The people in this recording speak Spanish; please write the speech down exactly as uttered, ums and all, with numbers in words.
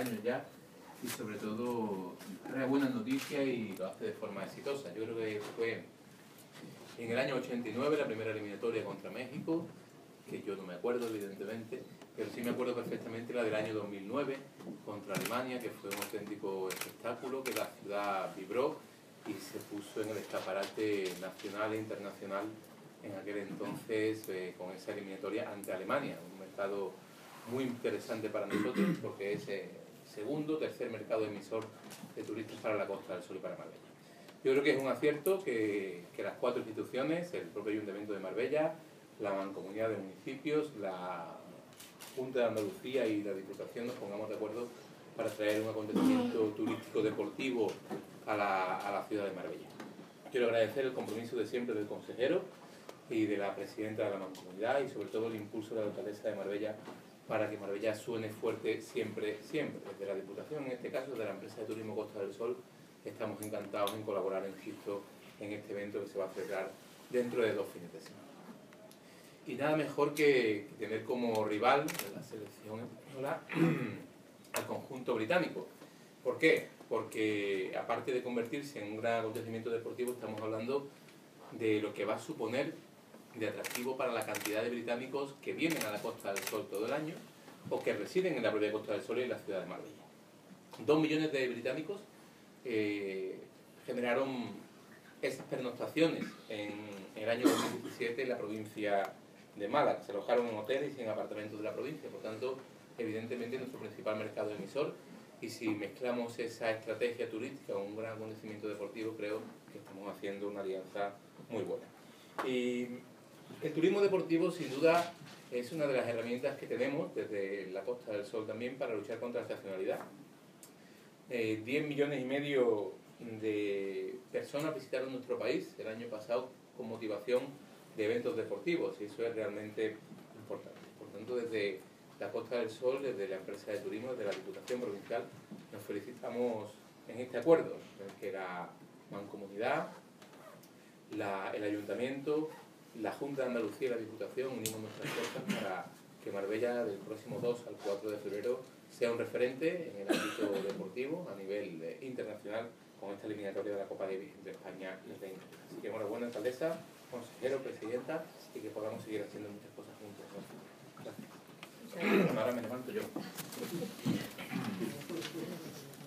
años ya, y sobre todo trae buenas noticias y lo hace de forma exitosa. Yo creo que fue en el año ochenta y nueve la primera eliminatoria contra México, que yo no me acuerdo evidentemente, pero sí me acuerdo perfectamente la del año dos mil nueve contra Alemania, que fue un auténtico espectáculo, que la ciudad vibró y se puso en el escaparate nacional e internacional en aquel entonces eh, con esa eliminatoria ante Alemania, un mercado muy interesante para nosotros porque es el segundo, tercer mercado emisor de turistas para la Costa del Sol y para Marbella. Yo creo que es un acierto que, que las cuatro instituciones, el propio Ayuntamiento de Marbella, la Mancomunidad de Municipios, la Junta de Andalucía y la Diputación nos pongamos de acuerdo para traer un acontecimiento turístico deportivo a la, a la ciudad de Marbella. Quiero agradecer el compromiso de siempre del consejero y de la presidenta de la Mancomunidad y sobre todo el impulso de la alcaldesa de Marbella para que Marbella suene fuerte siempre, siempre. Desde la Diputación, en este caso, de la empresa de turismo Costa del Sol, estamos encantados en colaborar, insisto, en este evento que se va a celebrar dentro de dos fines de semana. Y nada mejor que, que tener como rival de la selección española al conjunto británico. ¿Por qué? Porque aparte de convertirse en un gran acontecimiento deportivo, estamos hablando de lo que va a suponer de atractivo para la cantidad de británicos que vienen a la Costa del Sol todo el año o que residen en la propia Costa del Sol y en la ciudad de Marbella. Dos millones de británicos eh, generaron esas pernoctaciones en, en el año dos mil diecisiete en la provincia de Málaga. Se alojaron en hoteles y en apartamentos de la provincia, por tanto, evidentemente nuestro principal mercado emisor, y si mezclamos esa estrategia turística con un gran acontecimiento deportivo, creo que estamos haciendo una alianza muy buena. Y el turismo deportivo, sin duda, es una de las herramientas que tenemos desde la Costa del Sol también para luchar contra la estacionalidad. Eh, diez millones y medio de personas visitaron nuestro país el año pasado con motivación de eventos deportivos y eso es realmente importante. Por tanto, desde la Costa del Sol, desde la empresa de turismo, desde la Diputación Provincial, nos felicitamos en este acuerdo, en el que la Mancomunidad, la, el Ayuntamiento, la Junta de Andalucía y la Diputación unimos nuestras fuerzas para que Marbella del próximo dos al cuatro de febrero sea un referente en el ámbito deportivo a nivel eh, internacional con esta eliminatoria de la Copa de, de España y de Inglaterra. Así que enhorabuena, alcaldesa, consejero, presidenta, y que podamos seguir haciendo muchas cosas juntos, ¿no? Gracias. Ahora me levanto yo.